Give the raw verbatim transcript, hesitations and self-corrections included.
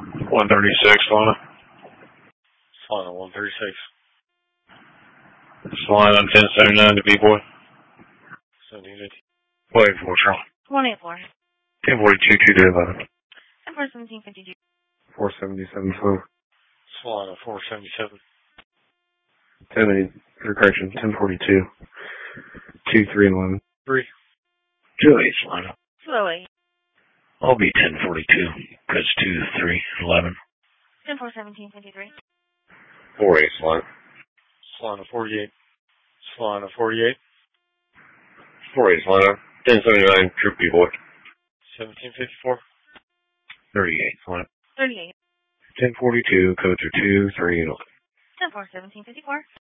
one thirty-six, Solana. Solana one thirty-six. Solana ten seventy-nine to B-Boy. seventeen fifty. one eighty-four, Charlie. one eighty-four. ten forty-two, two to eleven. ten four seventeen fifty-two. four seventy-seven, four. Solana four seventy-seven. ten eight, correction, ten forty-two. two three eleven. three. two eight, Solana. two oh eight. I'll be ten forty-two, because two three eleven. ten four seventeen fifty-three. four eight, Solana. Solana forty-eight. Solana forty-eight. four eight, Solana. ten seventy-nine, Troop B-Boy. seventeen fifty-four. thirty-eight, Solana. thirty-eight. ten forty-two, codes are two three eleven. ten four seventeen fifty-four.